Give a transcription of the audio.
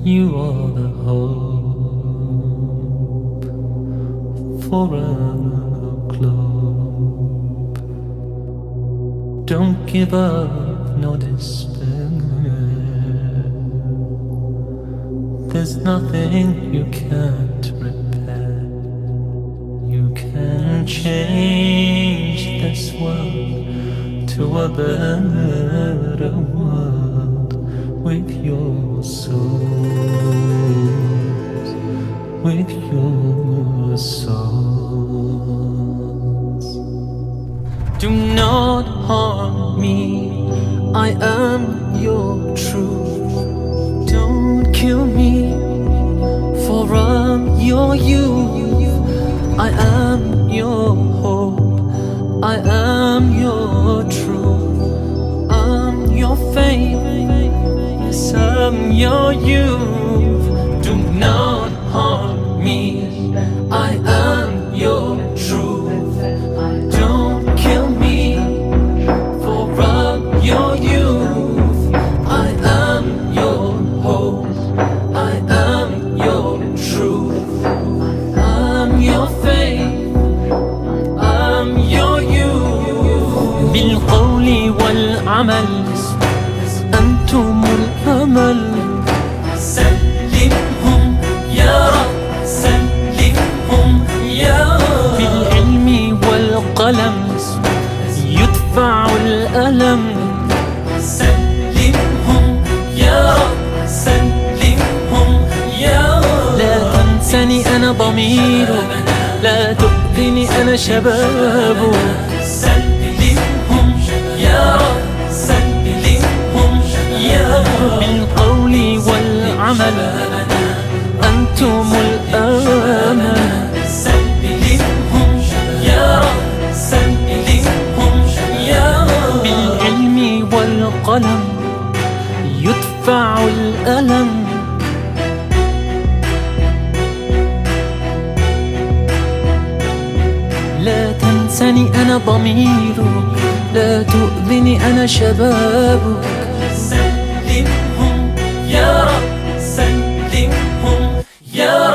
You are the hope for a globe. Don't give up, no despair. There's nothing you can't repair. You can change this world to a better world with your souls, with your souls. Do not harm me, I am your truth. Don't kill me, for I'm your youth. I am your hope, I am your truth. I'm your faith, yes, I'm your youth. Do not harm me, I am your truth. Don't kill me, for I'm your youth. I am your hope, I am your truth. I'm your faith, I'm your youth. بالقول والعمل أنتم الأمل. سلمهم يا رب، سلمهم يا رب. بالعلم والقلم يدفع الألم. سلمهم يا رب، سلمهم يا رب. لا تنسني أنا ضميرك، لا تؤذني أنا شبابك. سلمهم يا رب، سلمهم يا رب. بالقول والعمل أنتم الأمل. سلمهم يا رب، سلمهم يا رب. بالعلم والقلم يدفع الألم. لا تنسني أنا ضميرك، لا تؤذني أنا شبابك. سلمهم يا رب، سلمهم يا رب.